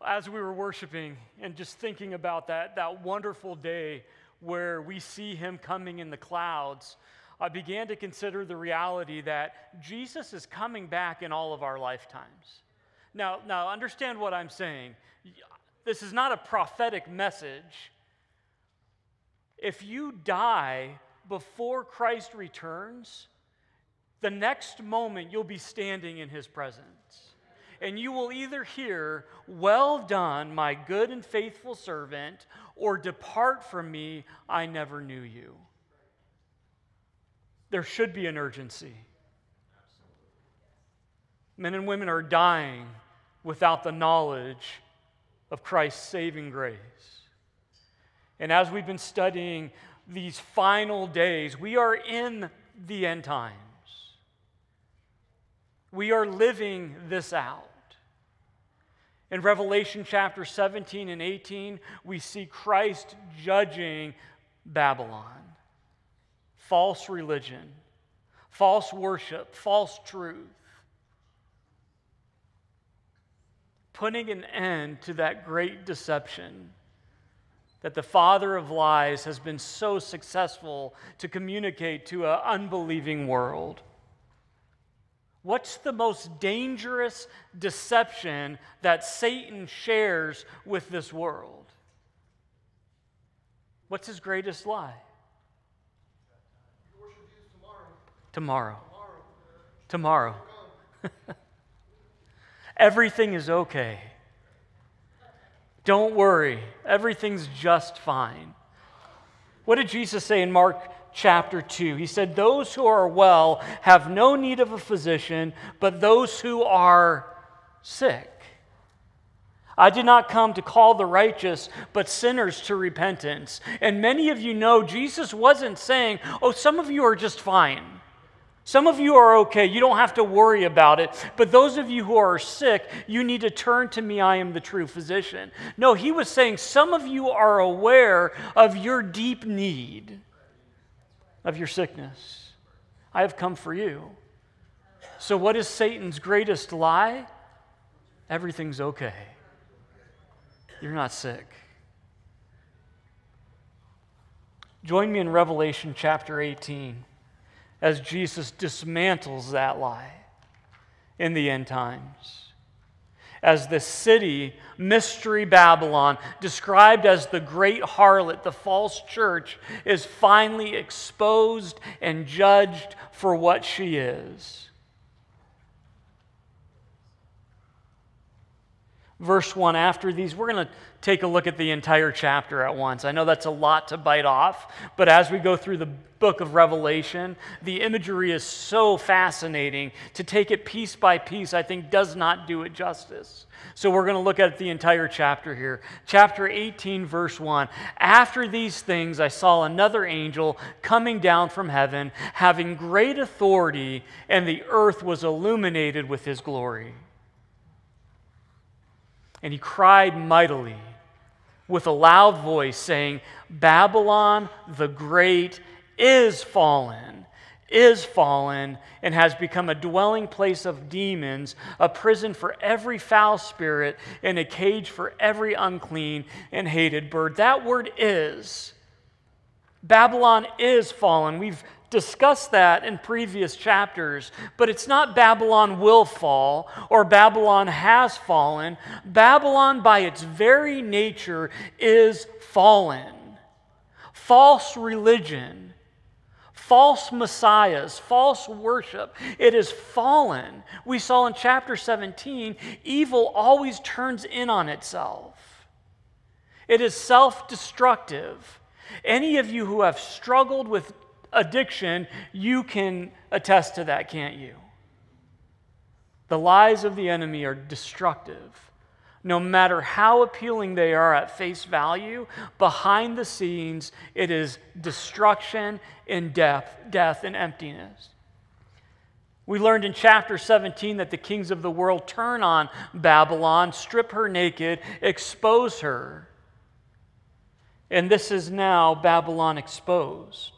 As we were worshiping and just thinking about that wonderful day where we see him coming in the clouds, I began to consider the reality that Jesus is coming back in all of our lifetimes. Now understand what I'm saying. This is not a prophetic message. If you die before Christ returns, the next moment you'll be standing in his presence. And you will either hear, "Well done, my good and faithful servant," or "Depart from me, I never knew you." There should be an urgency. Men and women are dying without the knowledge of Christ's saving grace. And as we've been studying these final days, we are in the end times. We are living this out. In Revelation chapter 17 and 18, we see Christ judging Babylon. False religion, false worship, false truth. Putting an end to that great deception that the father of lies has been so successful to communicate to an unbelieving world. What's the most dangerous deception that Satan shares with this world? What's his greatest lie? Tomorrow. Everything is okay. Don't worry. Everything's just fine. What did Jesus say in Mark chapter 2? He said, "Those who are well have no need of a physician, but those who are sick. I did not come to call the righteous, but sinners to repentance." And many of you know Jesus wasn't saying, "Oh, some of you are just fine. Some of you are okay. You don't have to worry about it. But those of you who are sick, you need to turn to me. I am the true physician." No, he was saying some of you are aware of your deep need, of your sickness. I have come for you. So what is Satan's greatest lie? Everything's okay. You're not sick. Join me in Revelation chapter 18 as Jesus dismantles that lie in the end times. As the city, Mystery Babylon, described as the great harlot, the false church, is finally exposed and judged for what she is. Verse 1, after these, we're going to take a look at the entire chapter at once. I know that's a lot to bite off, but as we go through the book of Revelation, the imagery is so fascinating. To take it piece by piece, I think, does not do it justice. So we're going to look at the entire chapter here. Chapter 18, verse 1. "After these things, I saw another angel coming down from heaven, having great authority, and the earth was illuminated with his glory. And he cried mightily with a loud voice, saying, 'Babylon the Great is fallen, and has become a dwelling place of demons, a prison for every foul spirit, and a cage for every unclean and hated bird.'" That word "is." Babylon is fallen. We've discussed that in previous chapters, but it's not Babylon will fall or Babylon has fallen. Babylon, by its very nature, is fallen. False religion, false messiahs, false worship, it is fallen. We saw in chapter 17, evil always turns in on itself. It is self-destructive. Any of you who have struggled with addiction, you can attest to that, can't you? The lies of the enemy are destructive. No matter how appealing they are at face value, behind the scenes, it is destruction and death and emptiness. We learned in chapter 17 that the kings of the world turn on Babylon, strip her naked, expose her. And this is now Babylon exposed.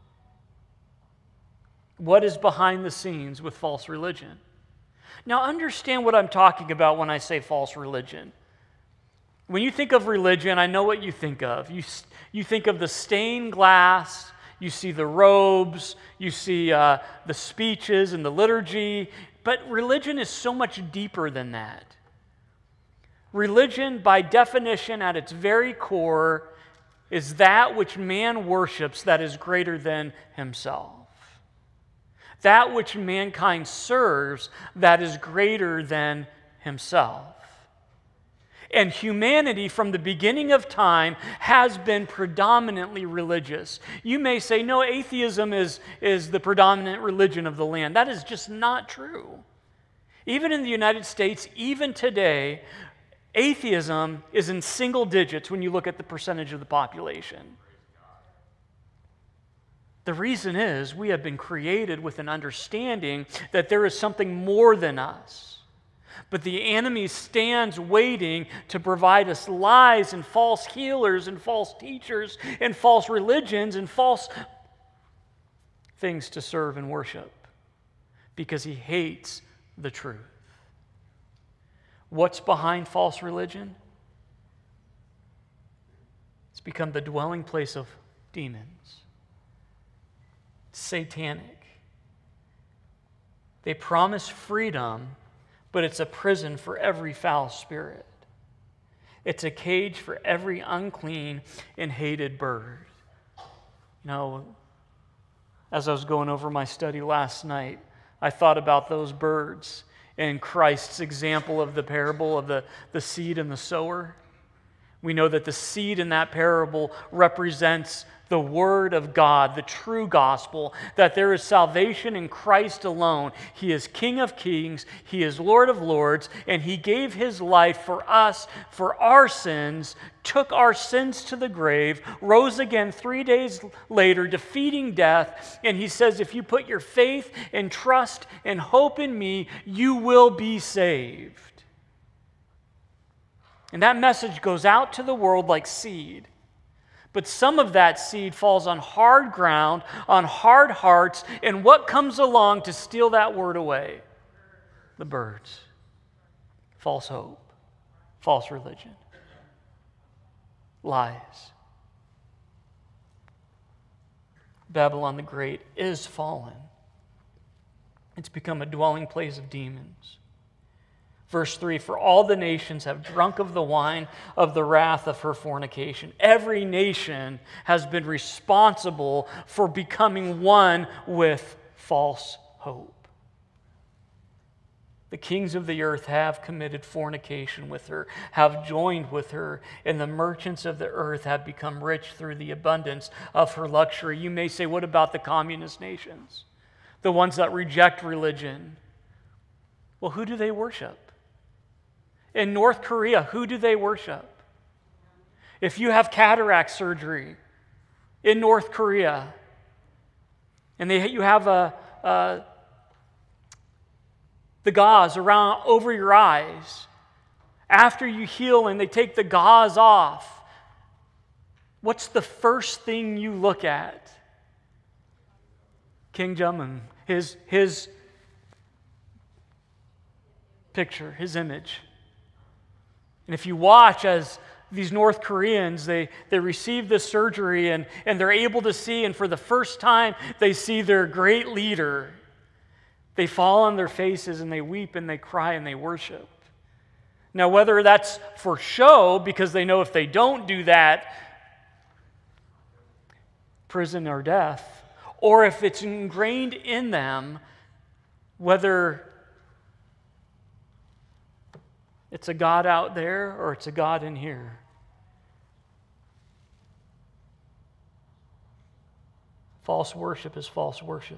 What is behind the scenes with false religion? Now understand what I'm talking about when I say false religion. When you think of religion, I know what you think of. You think of the stained glass, you see the robes, you see the speeches and the liturgy, but religion is so much deeper than that. Religion, by definition, at its very core, is that which man worships that is greater than himself. That which mankind serves that is greater than himself. And humanity, from the beginning of time, has been predominantly religious. You may say, no, atheism is the predominant religion of the land. That is just not true. Even in the United States, even today, atheism is in single digits when you look at the percentage of the population. The reason is we have been created with an understanding that there is something more than us. But the enemy stands waiting to provide us lies and false healers and false teachers and false religions and false things to serve and worship because he hates the truth. What's behind false religion? It's become the dwelling place of demons. It's satanic. They promise freedom, but it's a prison for every foul spirit. It's a cage for every unclean and hated bird. You know, as I was going over my study last night, I thought about those birds and Christ's example of the parable of the seed and the sower. We know that the seed in that parable represents the Word of God, the true gospel, that there is salvation in Christ alone. He is King of kings, He is Lord of lords, and He gave His life for us, for our sins, took our sins to the grave, rose again 3 days later, defeating death, and He says, if you put your faith and trust and hope in me, you will be saved. And that message goes out to the world like seed. But some of that seed falls on hard ground, on hard hearts, and what comes along to steal that word away? The birds. False hope. False religion. Lies. Babylon the Great is fallen. It's become a dwelling place of demons. Verse 3, for all the nations have drunk of the wine of the wrath of her fornication. Every nation has been responsible for becoming one with false hope. The kings of the earth have committed fornication with her, have joined with her, and the merchants of the earth have become rich through the abundance of her luxury. You may say, what about the communist nations? The ones that reject religion? Well, who do they worship? In North Korea, who do they worship? If you have cataract surgery in North Korea, and you have the gauze around over your eyes, after you heal and they take the gauze off, what's the first thing you look at? Kim Jong-un, his picture, his image. And if you watch as these North Koreans, they receive this surgery and they're able to see, and for the first time they see their great leader, they fall on their faces and they weep and they cry and they worship. Now, whether that's for show, because they know if they don't do that, prison or death, or if it's ingrained in them, whether it's a God out there or it's a God in here. False worship is false worship.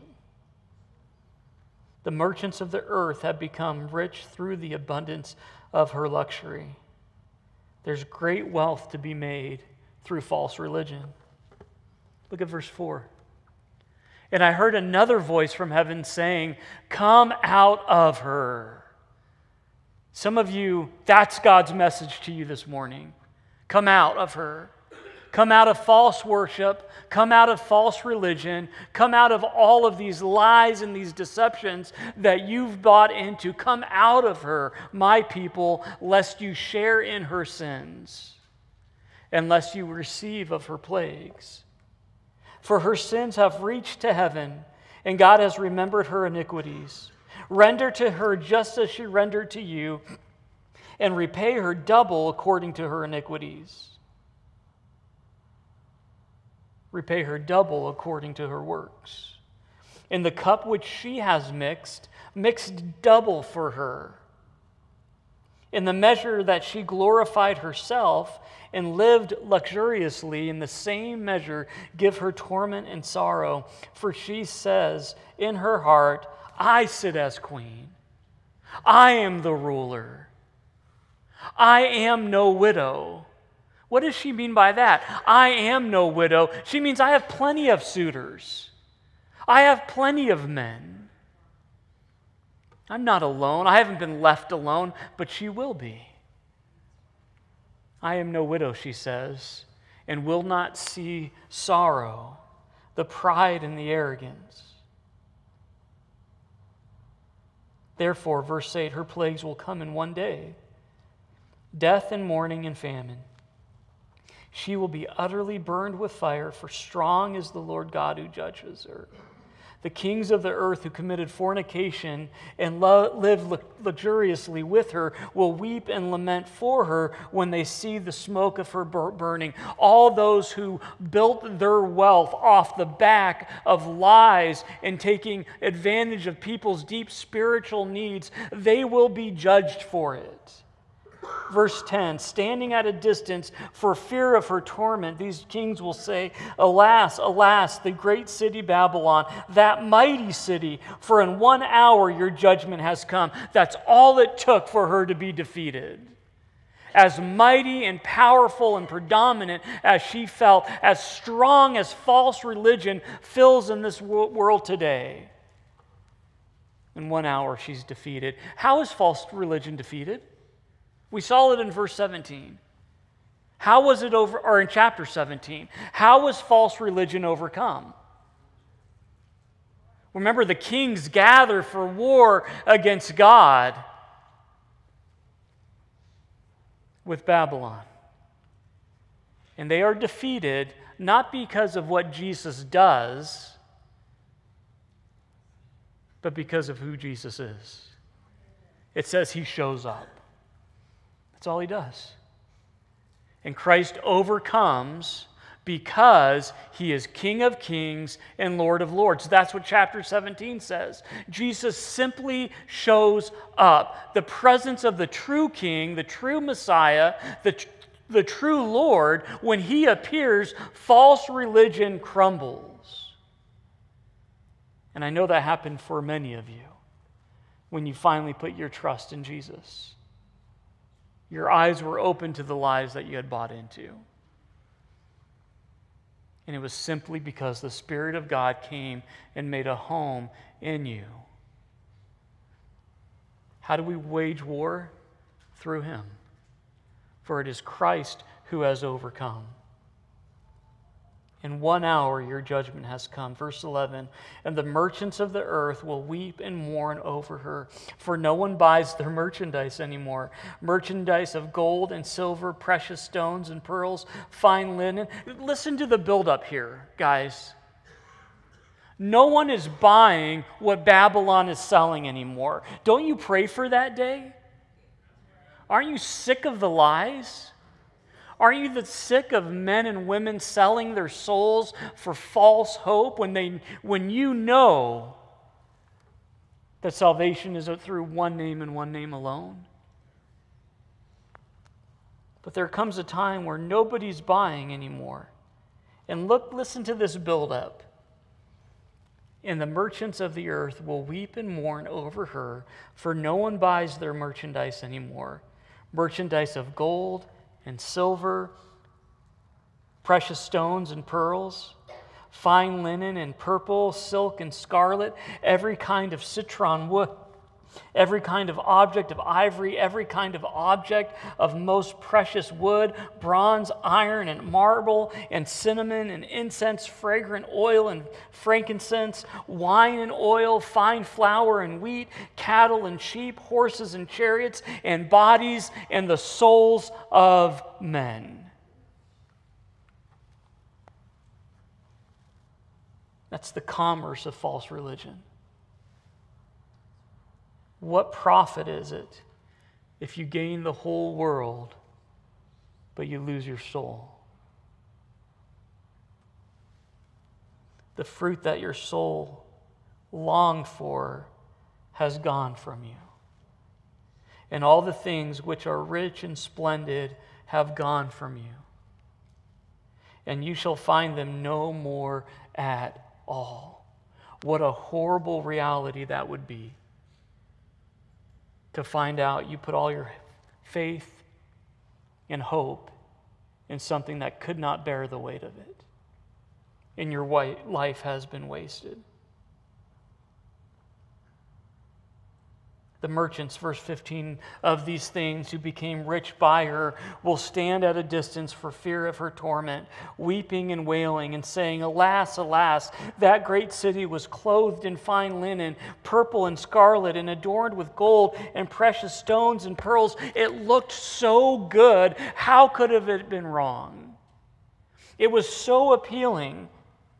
The merchants of the earth have become rich through the abundance of her luxury. There's great wealth to be made through false religion. Look at verse 4. And I heard another voice from heaven saying, come out of her. Some of you, that's God's message to you this morning. Come out of her. Come out of false worship. Come out of false religion. Come out of all of these lies and these deceptions that you've bought into. Come out of her, my people, lest you share in her sins, and lest you receive of her plagues. For her sins have reached to heaven, and God has remembered her iniquities. Render to her just as she rendered to you, and repay her double according to her iniquities. Repay her double according to her works. In the cup which she has mixed double for her. In the measure that she glorified herself and lived luxuriously, in the same measure give her torment and sorrow. For she says in her heart, I sit as queen. I am the ruler. I am no widow. What does she mean by that? I am no widow. She means I have plenty of suitors. I have plenty of men. I'm not alone. I haven't been left alone, but she will be. I am no widow, she says, and will not see sorrow, the pride and the arrogance. Therefore, verse 8, her plagues will come in one day, death and mourning and famine. She will be utterly burned with fire, for strong is the Lord God who judges her. The kings of the earth who committed fornication and lived luxuriously with her will weep and lament for her when they see the smoke of her burning. All those who built their wealth off the back of lies and taking advantage of people's deep spiritual needs, they will be judged for it. Verse 10, standing at a distance for fear of her torment, these kings will say, Alas, alas, the great city Babylon, that mighty city, for in 1 hour your judgment has come. That's all it took for her to be defeated. As mighty and powerful and predominant as she felt, as strong as false religion fills in this world today, in 1 hour she's defeated. How is false religion defeated? We saw it in verse 17. How was it or in chapter 17? How was false religion overcome? Remember, the kings gather for war against God with Babylon. And they are defeated not because of what Jesus does, but because of who Jesus is. It says he shows up. That's all he does. And Christ overcomes because he is King of kings and Lord of lords. That's what chapter 17 says. Jesus simply shows up. The presence of the true King, the true Messiah, the true Lord, when he appears, false religion crumbles. And I know that happened for many of you when you finally put your trust in Jesus. Your eyes were open to the lies that you had bought into. And it was simply because the Spirit of God came and made a home in you. How do we wage war? Through him. For it is Christ who has overcome. In 1 hour your judgment has come. Verse 11, and the merchants of the earth will weep and mourn over her, for no one buys their merchandise anymore. Merchandise of gold and silver, precious stones and pearls, fine linen. Listen to the buildup here, guys. No one is buying what Babylon is selling anymore. Don't you pray for that day? Aren't you sick of the lies? Aren't you sick of men and women selling their souls for false hope when you know that salvation is through one name and one name alone? But there comes a time where nobody's buying anymore. And listen to this buildup. And the merchants of the earth will weep and mourn over her, for no one buys their merchandise anymore. Merchandise of gold and silver, precious stones and pearls, fine linen and purple, silk and scarlet, every kind of citron wood Every kind of object of ivory, every kind of object of most precious wood, bronze, iron, and marble, and cinnamon, and incense, fragrant oil, and frankincense, wine and oil, fine flour and wheat, cattle and sheep, horses and chariots, and bodies, and the souls of men. That's the commerce of false religion. What profit is it if you gain the whole world, but you lose your soul? The fruit that your soul longed for has gone from you. And all the things which are rich and splendid have gone from you. And you shall find them no more at all. What a horrible reality that would be. To find out you put all your faith and hope in something that could not bear the weight of it. And your life has been wasted. The merchants, verse 15, of these things who became rich by her will stand at a distance for fear of her torment, weeping and wailing and saying, Alas, alas, that great city was clothed in fine linen, purple and scarlet, and adorned with gold and precious stones and pearls. It looked so good. How could have it been wrong? It was so appealing.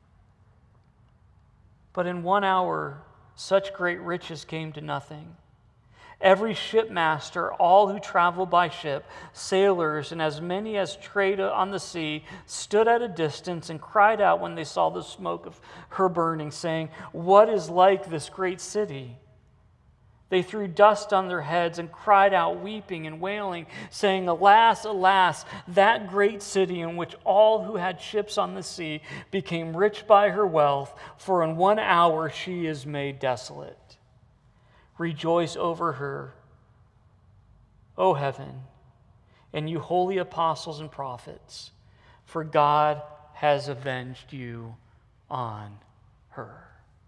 But in 1 hour, such great riches came to nothing. Every shipmaster, all who travel by ship, sailors, and as many as trade on the sea, stood at a distance and cried out when they saw the smoke of her burning, saying, What is like this great city? They threw dust on their heads and cried out, weeping and wailing, saying, Alas, alas, that great city in which all who had ships on the sea became rich by her wealth, for in 1 hour she is made desolate. Rejoice over her, O heaven, and you holy apostles and prophets, for God has avenged you on her.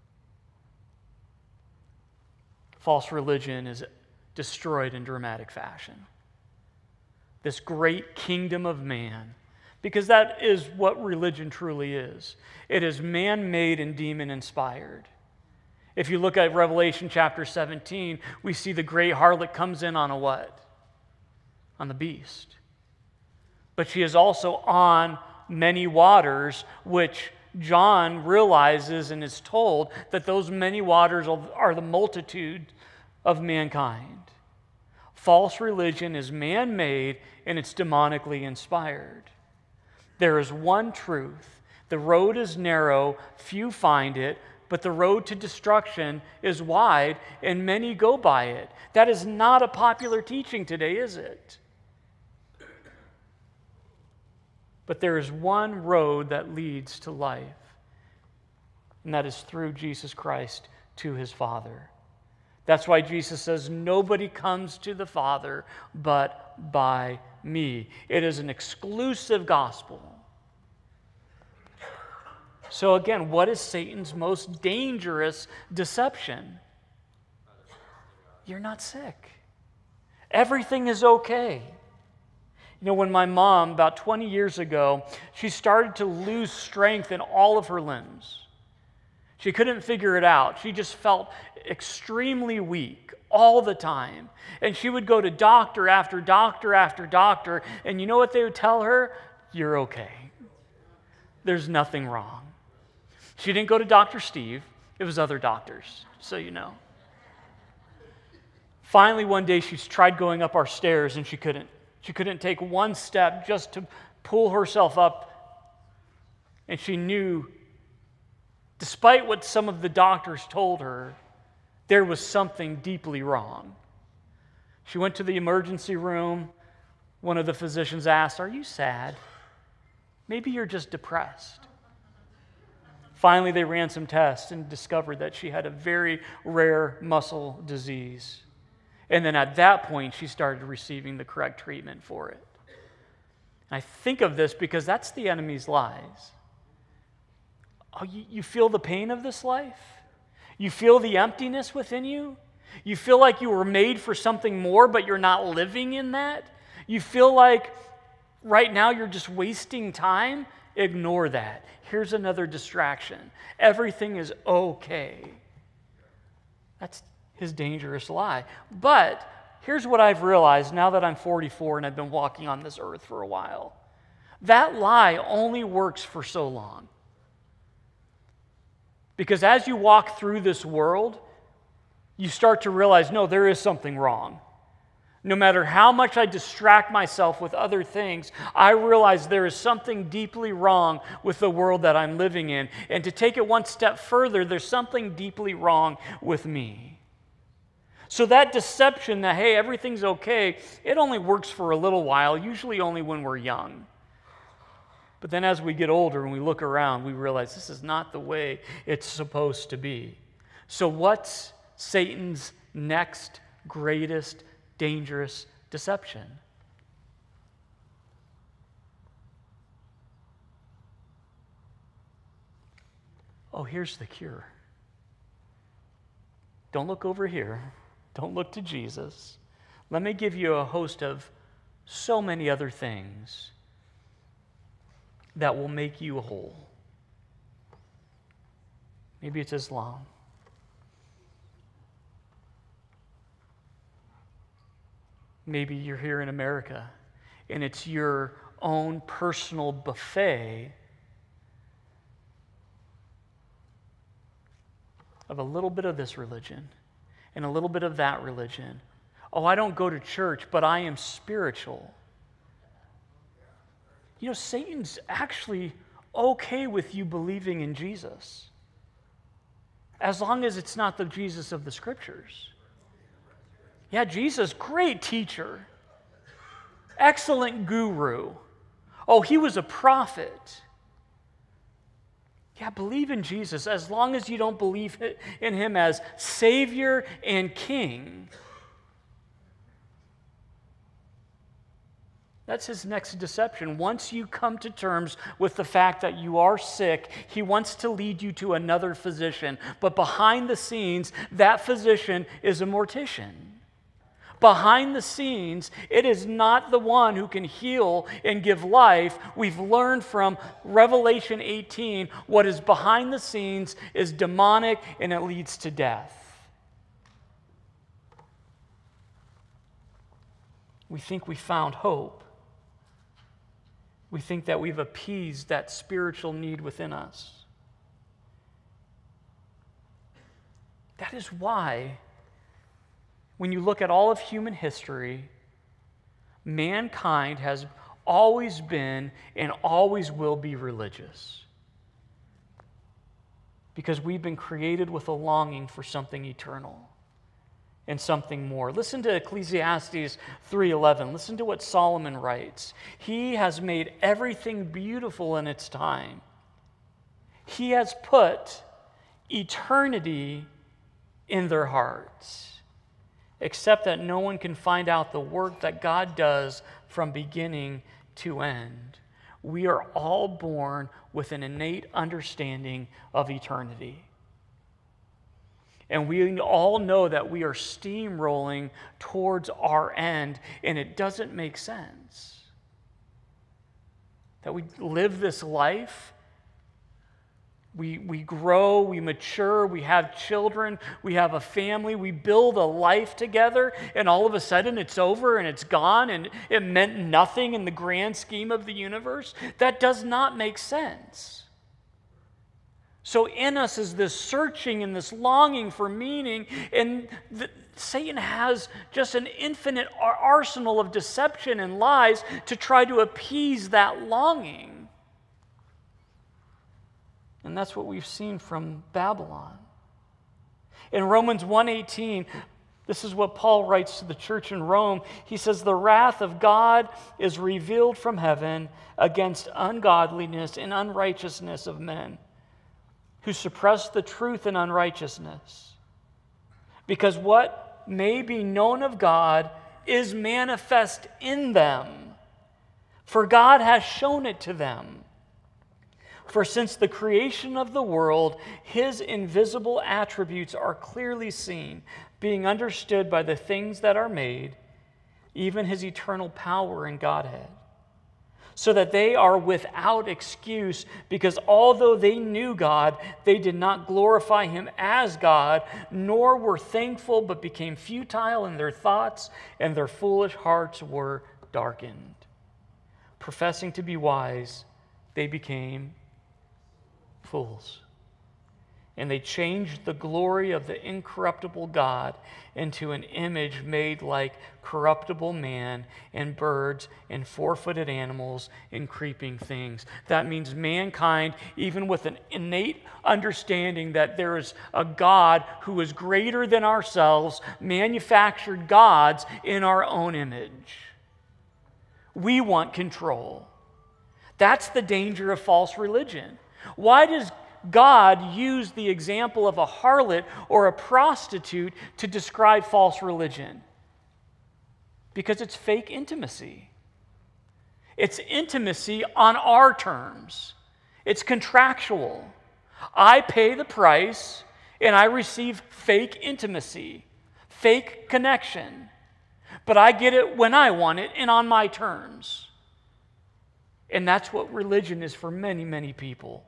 False religion is destroyed in dramatic fashion. This great kingdom of man, because that is what religion truly is. It is man-made and demon-inspired. If you look at Revelation chapter 17, we see the great harlot comes in on a what? On the beast. But she is also on many waters, which John realizes and is told that those many waters are the multitude of mankind. False religion is man-made and it's demonically inspired. There is one truth. The road is narrow, few find it, but the road to destruction is wide, and many go by it. That is not a popular teaching today, is it? But there is one road that leads to life, and that is through Jesus Christ to his Father. That's why Jesus says, nobody comes to the Father but by me. It is an exclusive gospel. So again, what is Satan's most dangerous deception? You're not sick. Everything is okay. You know, when my mom, about 20 years ago, she started to lose strength in all of her limbs. She couldn't figure it out. She just felt extremely weak all the time. And she would go to doctor after doctor after doctor, and you know what they would tell her? You're okay. There's nothing wrong. She didn't go to Dr. Steve. It was other doctors, so you know. Finally, one day, she tried going up our stairs, and she couldn't. She couldn't take one step just to pull herself up. And she knew, despite what some of the doctors told her, there was something deeply wrong. She went to the emergency room. One of the physicians asked, "Are you sad? Maybe you're just depressed." Finally, they ran some tests and discovered that she had a very rare muscle disease. And then at that point, she started receiving the correct treatment for it. I think of this because that's the enemy's lies. Oh, you feel the pain of this life? You feel the emptiness within you? You feel like you were made for something more, but you're not living in that. You feel like right now you're just wasting time. Ignore that. Here's another distraction. Everything is okay. That's his dangerous lie. But here's what I've realized now that I'm 44 and I've been walking on this earth for a while. That lie only works for so long. Because as you walk through this world, you start to realize, no, there is something wrong. No matter how much I distract myself with other things, I realize there is something deeply wrong with the world that I'm living in. And to take it one step further, there's something deeply wrong with me. So that deception that, hey, everything's okay, it only works for a little while, usually only when we're young. But then as we get older and we look around, we realize this is not the way it's supposed to be. So what's Satan's next greatest dangerous deception? Oh, here's the cure. Don't look over here. Don't look to Jesus. Let me give you a host of so many other things that will make you whole. Maybe it's Islam. Maybe you're here in America and it's your own personal buffet of a little bit of this religion and a little bit of that religion. Oh, I don't go to church, but I am spiritual. You know, Satan's actually okay with you believing in Jesus, as long as it's not the Jesus of the Scriptures. Yeah, Jesus, great teacher, excellent guru. Oh, he was a prophet. Yeah, believe in Jesus as long as you don't believe in him as Savior and King. That's his next deception. Once you come to terms with the fact that you are sick, he wants to lead you to another physician. But behind the scenes, that physician is a mortician. Behind the scenes, it is not the one who can heal and give life. We've learned from Revelation 18, what is behind the scenes is demonic and it leads to death. We think we found hope. We think that we've appeased that spiritual need within us. That is why, when you look at all of human history, mankind has always been and always will be religious. Because we've been created with a longing for something eternal and something more. Listen to Ecclesiastes 3:11. Listen to what Solomon writes. He has made everything beautiful in its time. He has put eternity in their hearts, except that no one can find out the work that God does from beginning to end. We are all born with an innate understanding of eternity. And we all know that we are steamrolling towards our end, and it doesn't make sense that we live this life. We grow, we mature, we have children, we have a family, we build a life together, and all of a sudden it's over and it's gone and it meant nothing in the grand scheme of the universe. That does not make sense. So in us is this searching and this longing for meaning, and Satan has just an infinite arsenal of deception and lies to try to appease that longing. And that's what we've seen from Babylon. In Romans 1:18, this is what Paul writes to the church in Rome. He says, "The wrath of God is revealed from heaven against ungodliness and unrighteousness of men, who suppress the truth in unrighteousness. Because what may be known of God is manifest in them, for God has shown it to them. For since the creation of the world, his invisible attributes are clearly seen, being understood by the things that are made, even his eternal power and Godhead, so that they are without excuse, because although they knew God, they did not glorify him as God, nor were thankful, but became futile in their thoughts, and their foolish hearts were darkened. Professing to be wise, they became fools. And they changed the glory of the incorruptible God into an image made like corruptible man and birds and four-footed animals and creeping things. That means mankind, even with an innate understanding that there is a God who is greater than ourselves, manufactured gods in our own image. We want control. That's the danger of false religion. Why does God use the example of a harlot or a prostitute to describe false religion? Because it's fake intimacy. It's intimacy on our terms. It's contractual. I pay the price and I receive fake intimacy, fake connection. But I get it when I want it and on my terms. And that's what religion is for many, many people.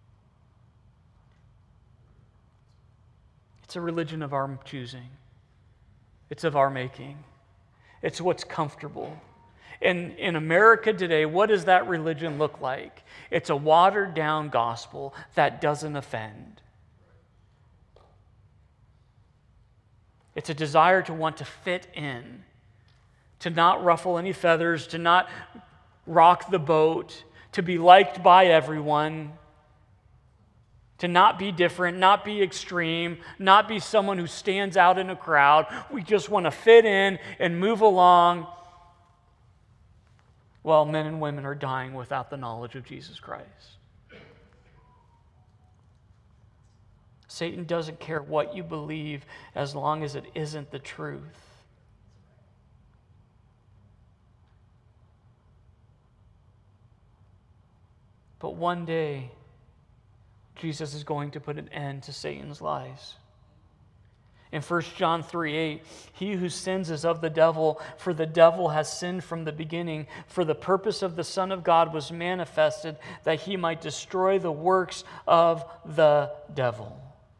It's a religion of our choosing. It's of our making. It's what's comfortable. And in America today, what does that religion look like? It's a watered-down gospel that doesn't offend. It's a desire to want to fit in, to not ruffle any feathers, to not rock the boat, to be liked by everyone, to not be different, not be extreme, not be someone who stands out in a crowd. We just want to fit in and move along while men and women are dying without the knowledge of Jesus Christ. Satan doesn't care what you believe as long as it isn't the truth. But one day, Jesus is going to put an end to Satan's lies. In 1 John 3:8, he who sins is of the devil, for the devil has sinned from the beginning. For the purpose of the Son of God was manifested, that he might destroy the works of the devil.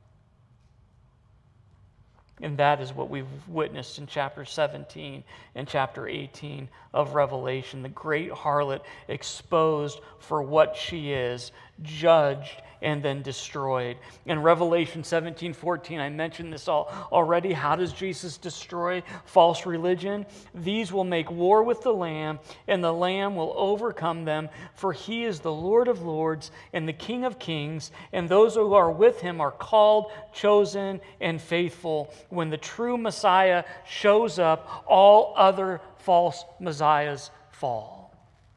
And that is what we've witnessed in chapter 17 and chapter 18 of Revelation. The great harlot exposed for what she is, judged, and then destroyed. In Revelation 17:14, I mentioned this already. How does Jesus destroy false religion? These will make war with the Lamb, and the Lamb will overcome them, for he is the Lord of lords and the King of kings, and those who are with him are called, chosen, and faithful. When the true Messiah shows up, all other false messiahs fall.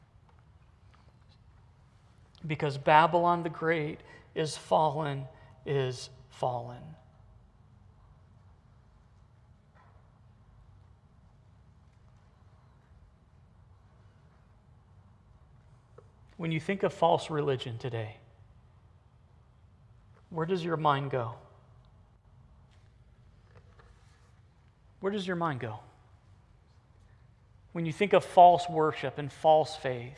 Because Babylon the Great is fallen, is fallen. When you think of false religion today, where does your mind go? Where does your mind go? When you think of false worship and false faith,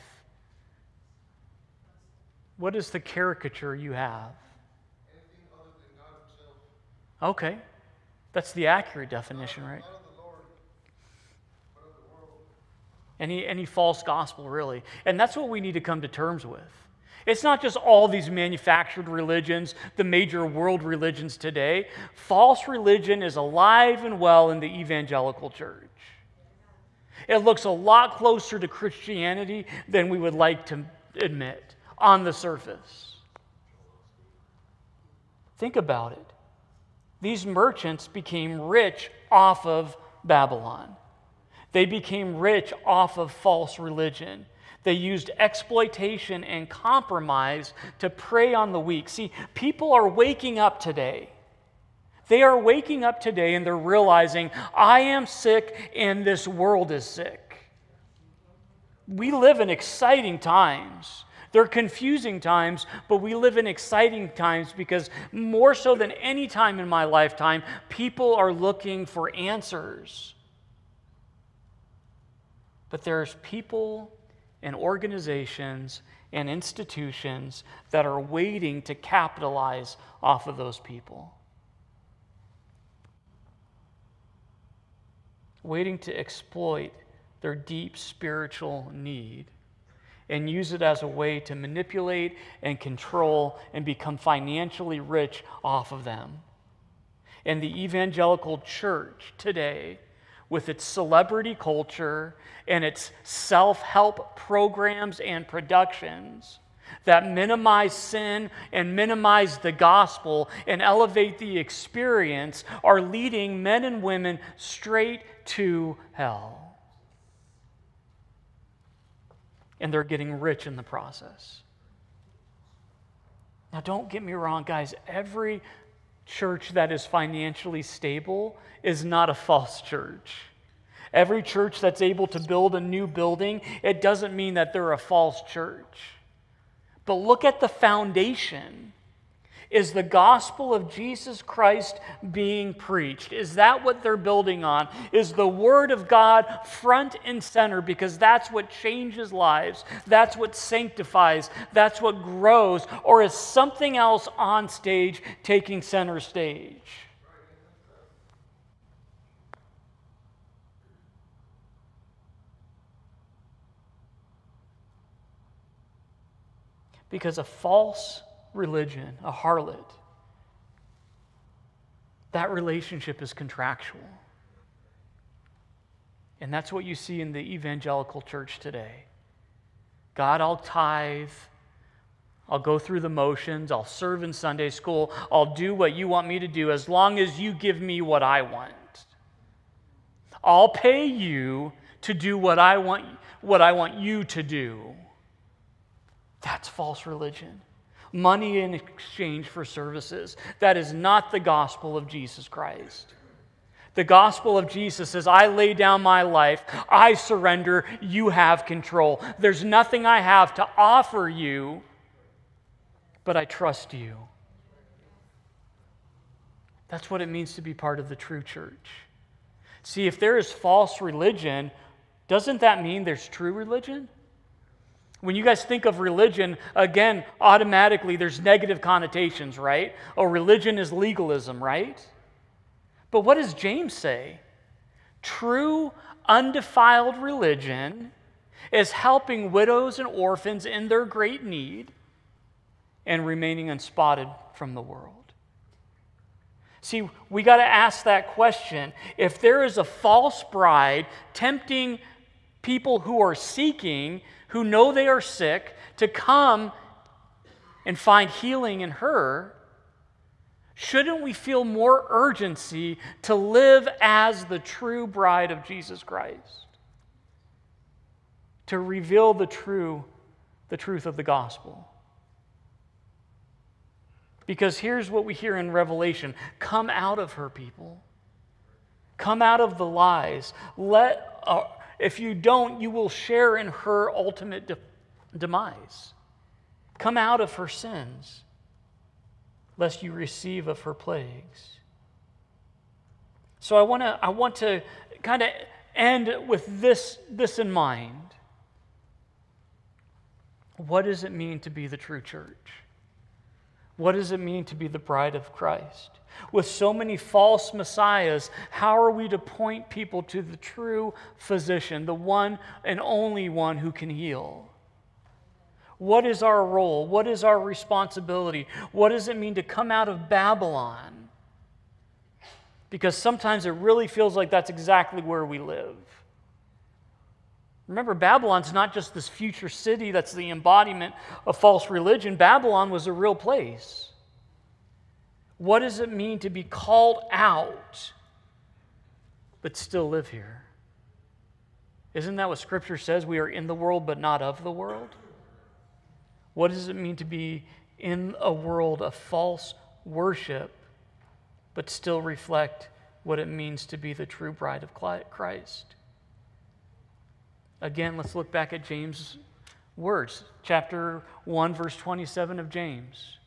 what is the caricature you have? Anything other than God himself. Okay, that's the accurate definition, right? Not of the Lord, but of the world. Any false gospel, really. And that's what we need to come to terms with. It's not just all these manufactured religions, the major world religions today. False religion is alive and well in the evangelical church. It looks a lot closer to Christianity than we would like to admit on the surface. Think about it. These merchants became rich off of Babylon. They became rich off of false religion. They used exploitation and compromise to prey on the weak. See, people are waking up today. They are waking up today and they're realizing, I am sick and this world is sick. We live in exciting times. They're confusing times, but we live in exciting times because more so than any time in my lifetime, people are looking for answers. But there's people and organizations and institutions that are waiting to capitalize off of those people. Waiting to exploit their deep spiritual need and use it as a way to manipulate and control and become financially rich off of them. And the evangelical church today, with its celebrity culture and its self-help programs and productions that minimize sin and minimize the gospel and elevate the experience, are leading men and women straight to hell. And they're getting rich in the process. Now, don't get me wrong, guys. Every church that is financially stable is not a false church. Every church that's able to build a new building, it doesn't mean that they're a false church. But look at the foundation. Is the gospel of Jesus Christ being preached? Is that what they're building on? Is the Word of God front and center? Because that's what changes lives. That's what sanctifies. That's what grows. Or is something else on stage taking center stage? Because a false religion, a harlot, that relationship is contractual. And that's what you see in the evangelical church today. God, I'll tithe, I'll go through the motions, I'll serve in Sunday school, I'll do what you want me to do as long as you give me what I want. I'll pay you to do what I want you to do. That's false religion. Money in exchange for services. That is not the gospel of Jesus Christ. The gospel of Jesus says, I lay down my life, I surrender, you have control. There's nothing I have to offer you, but I trust you. That's what it means to be part of the true church. See, if there is false religion, doesn't that mean there's true religion? When you guys think of religion, again, automatically there's negative connotations, right? Oh, religion is legalism, right? But what does James say? True, undefiled religion is helping widows and orphans in their great need and remaining unspotted from the world. See, we got to ask that question. If there is a false bride tempting people who are seeking, who know they are sick, to come and find healing in her, shouldn't we feel more urgency to live as the true bride of Jesus Christ? To reveal the truth of the gospel. Because here's what we hear in Revelation. Come out of her, people. Come out of the lies. If you don't, you will share in her ultimate demise. Come out of her sins, lest you receive of her plagues. So I want to kind of end with this in mind. What does it mean to be the true church? What does it mean to be the bride of Christ? With so many false messiahs, how are we to point people to the true physician, the one and only one who can heal? What is our role? What is our responsibility? What does it mean to come out of Babylon? Because sometimes it really feels like that's exactly where we live. Remember, Babylon's not just this future city that's the embodiment of false religion. Babylon was a real place. What does it mean to be called out but still live here? Isn't that what Scripture says? We are in the world but not of the world. What does it mean to be in a world of false worship but still reflect what it means to be the true bride of Christ? Again, let's look back at James words. Chapter 1, verse 27 of James.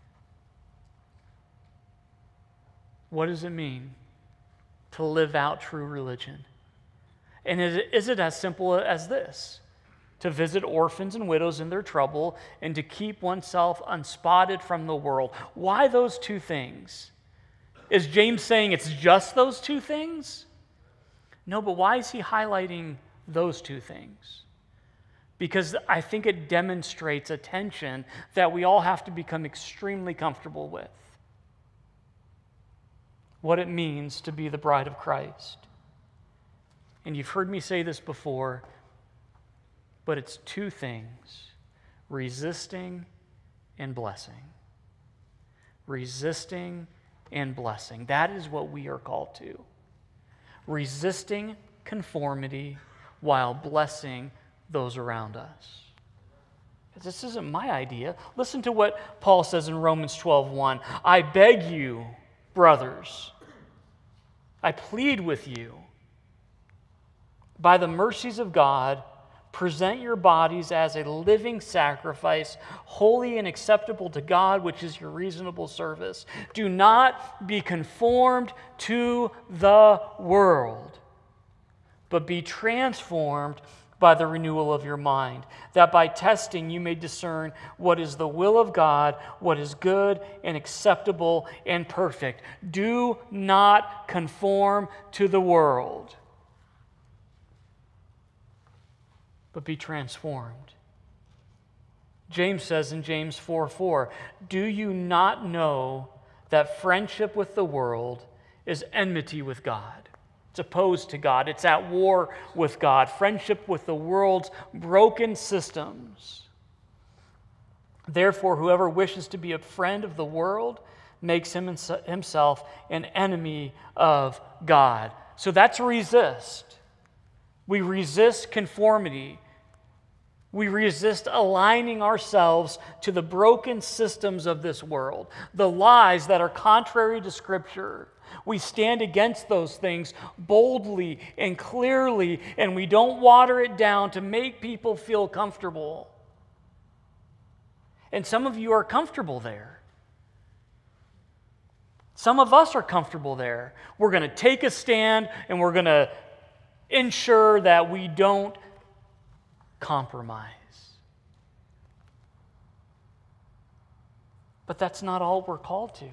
What does it mean to live out true religion? And is it as simple as this? To visit orphans and widows in their trouble and to keep oneself unspotted from the world. Why those two things? Is James saying it's just those two things? No, but why is he highlighting those two things? Because I think it demonstrates a tension that we all have to become extremely comfortable with. What it means to be the bride of Christ. And you've heard me say this before, but it's two things: resisting and blessing. Resisting and blessing. That is what we are called to. Resisting conformity while blessing those around us. This isn't my idea. Listen to what Paul says in Romans 12:1. I beg you, brothers, I plead with you, by the mercies of God, present your bodies as a living sacrifice, holy and acceptable to God, which is your reasonable service. Do not be conformed to the world, but be transformed by the renewal of your mind, that by testing you may discern what is the will of God, what is good and acceptable and perfect. Do not conform to the world, but be transformed. James says in James 4:4, do you not know that friendship with the world is enmity with God? It's opposed to God. It's at war with God. Friendship with the world's broken systems. Therefore, whoever wishes to be a friend of the world makes himself an enemy of God. So that's resist. We resist conformity. We resist aligning ourselves to the broken systems of this world, the lies that are contrary to Scripture. We stand against those things boldly and clearly, and we don't water it down to make people feel comfortable. And some of you are comfortable there. Some of us are comfortable there. We're going to take a stand, and we're going to ensure that we don't compromise. But that's not all we're called to.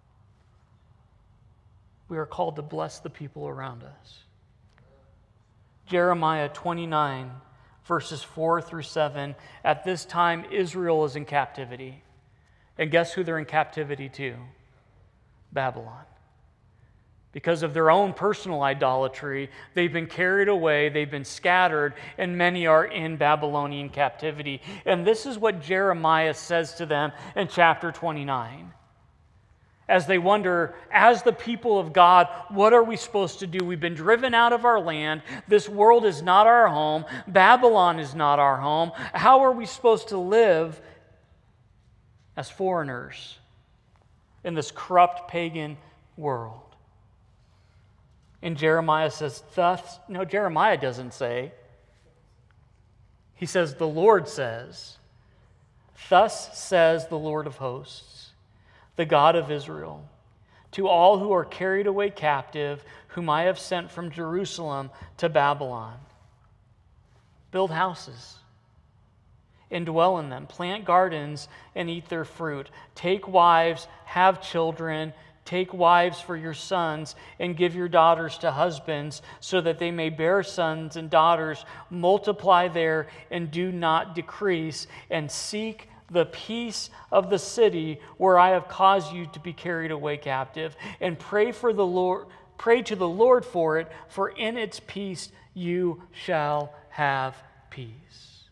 We are called to bless the people around us. Jeremiah 29, verses 4 through 7. At this time, Israel is in captivity. And guess who they're in captivity to? Babylon. Because of their own personal idolatry, they've been carried away, they've been scattered, and many are in Babylonian captivity. And this is what Jeremiah says to them in chapter 29. As they wonder, as the people of God, what are we supposed to do? We've been driven out of our land. This world is not our home. Babylon is not our home. How are we supposed to live as foreigners in this corrupt pagan world? And Jeremiah says, Jeremiah doesn't say. He says, the Lord says, thus says the Lord of hosts, the God of Israel, to all who are carried away captive, whom I have sent from Jerusalem to Babylon. Build houses and dwell in them. Plant gardens and eat their fruit. Take wives, have children. Take wives for your sons and give your daughters to husbands so that they may bear sons and daughters. Multiply there and do not decrease, and seek the peace of the city where I have caused you to be carried away captive, and pray to the Lord for it, for in its peace you shall have peace.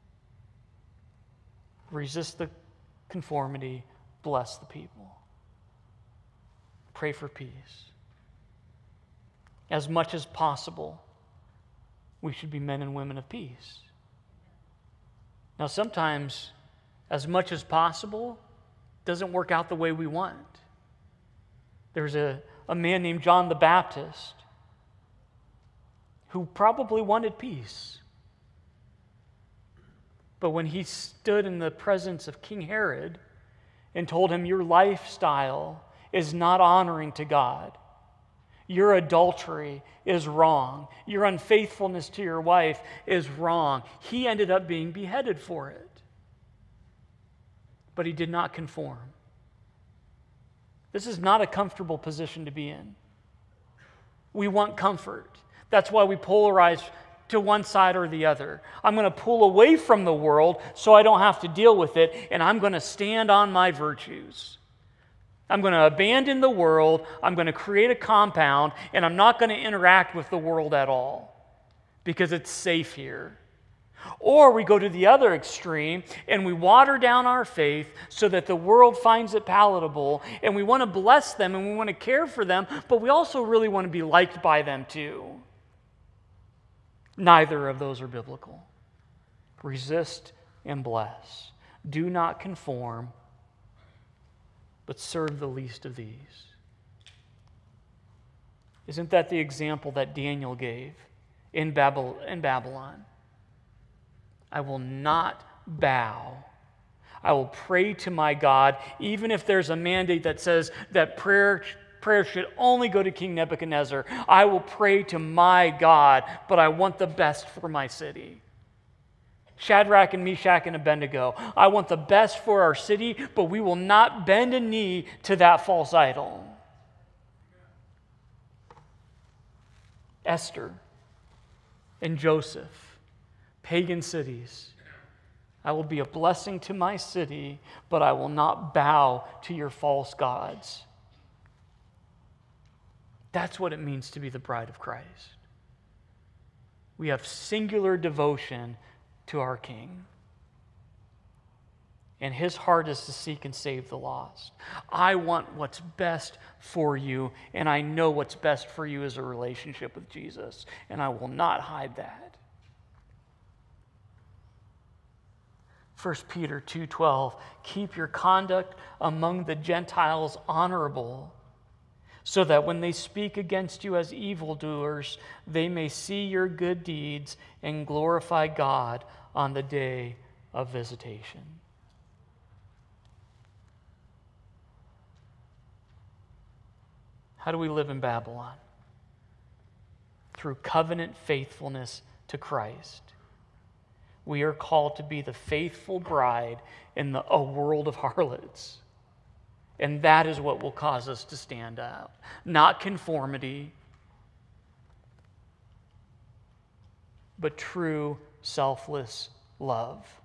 Resist the conformity, bless the people. Pray for peace. As much as possible, we should be men and women of peace. Now, sometimes, as much as possible doesn't work out the way we want. There's a man named John the Baptist who probably wanted peace. But when he stood in the presence of King Herod and told him, your lifestyle is not honoring to God, your adultery is wrong, your unfaithfulness to your wife is wrong, he ended up being beheaded for it. But he did not conform. This is not a comfortable position to be in. We want comfort. That's why we polarize to one side or the other. I'm going to pull away from the world so I don't have to deal with it, and I'm going to stand on my virtues. I'm going to abandon the world, I'm going to create a compound, and I'm not going to interact with the world at all because it's safe here. Or we go to the other extreme and we water down our faith so that the world finds it palatable, and we want to bless them and we want to care for them, but we also really want to be liked by them too. Neither of those are biblical. Resist and bless. Do not conform, but serve the least of these. Isn't that the example that Daniel gave in Babylon? I will not bow. I will pray to my God, even if there's a mandate that says that prayer should only go to King Nebuchadnezzar. I will pray to my God, but I want the best for my city. Shadrach and Meshach and Abednego, I want the best for our city, but we will not bend a knee to that false idol. Esther and Joseph, pagan cities. I will be a blessing to my city, but I will not bow to your false gods. That's what it means to be the bride of Christ. We have singular devotion to our King. And his heart is to seek and save the lost. I want what's best for you, and I know what's best for you is a relationship with Jesus, and I will not hide that. 1 Peter 2:12, keep your conduct among the Gentiles honorable, so that when they speak against you as evildoers, they may see your good deeds and glorify God on the day of visitation. How do we live in Babylon? Through covenant faithfulness to Christ. We are called to be the faithful bride in a world of harlots. And that is what will cause us to stand out. Not conformity, but true selfless love.